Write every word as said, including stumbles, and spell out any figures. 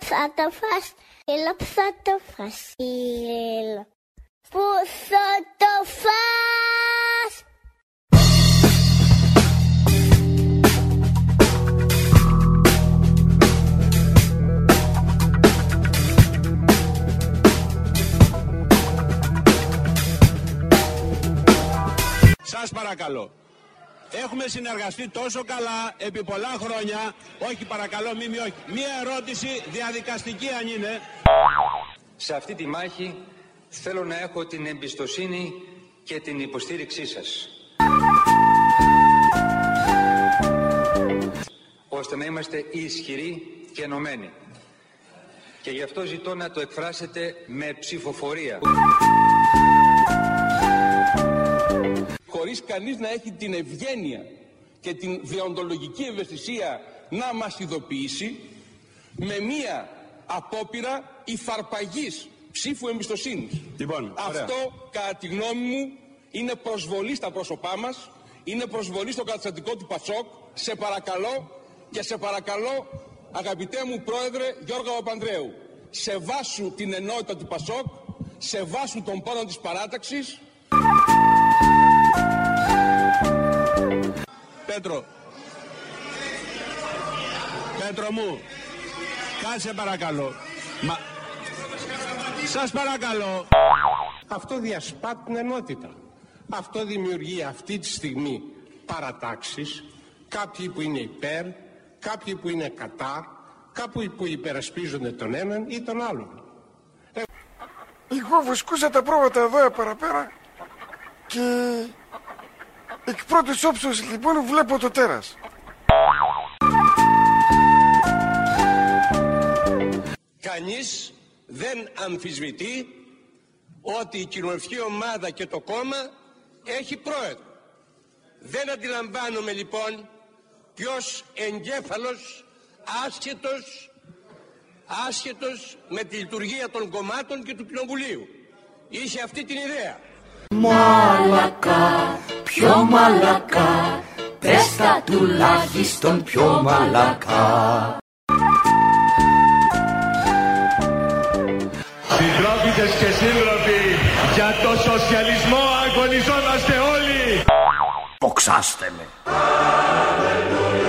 θα το φας, σκύλο, που θα το φας, σκύλο, που θα το φας. Σας παρακαλώ. Έχουμε συνεργαστεί τόσο καλά επί πολλά χρόνια. Όχι παρακαλώ, μίμη όχι. Μία ερώτηση διαδικαστική αν είναι. Σε αυτή τη μάχη θέλω να έχω την εμπιστοσύνη και την υποστήριξή σας. Ώστε να είμαστε ισχυροί και ενωμένοι. Και γι' αυτό ζητώ να το εκφράσετε με ψηφοφορία. Χωρίς κανείς να έχει την ευγένεια και την δεοντολογική ευαισθησία να μας ειδοποιήσει, με μία απόπειρα υφαρπαγής ψήφου εμπιστοσύνης. Λοιπόν, αυτό, κατά τη γνώμη μου, είναι προσβολή στα πρόσωπά μας, είναι προσβολή στο καταστατικό του Πασόκ. Σε παρακαλώ και σε παρακαλώ, αγαπητέ μου πρόεδρε Γιώργο Παπανδρέου, σεβάσου την ενότητα του Πασόκ, σεβάσου τον πόνο της παράταξης. Πέτρο, Πέτρο μου, κάτσε παρακαλώ. Μα... Σας παρακαλώ. Αυτό διασπά την ενότητα. Αυτό δημιουργεί αυτή τη στιγμή παρατάξεις, κάποιοι που είναι υπέρ, κάποιοι που είναι κατά, κάποιοι που υπερασπίζονται τον έναν ή τον άλλον. Εγώ βοσκούσα τα πρόβατα εδώ παραπέρα και εκ πρώτης όψεως λοιπόν βλέπω το τέρας. Κανείς δεν αμφισβητεί ότι η κοινωνική ομάδα και το κόμμα έχει πρόεδρο. Δεν αντιλαμβάνομαι λοιπόν ποιος εγκέφαλος άσχετος, άσχετος με τη λειτουργία των κομμάτων και του κοινοβουλίου είχε αυτή την ιδέα. Μαλακά, πιο μαλακά, πες τα τουλάχιστον πιο μαλακά. Συντρόφισσες και σύντροφοι, για το σοσιαλισμό αγωνιζόμαστε όλοι. Ποξάστε με.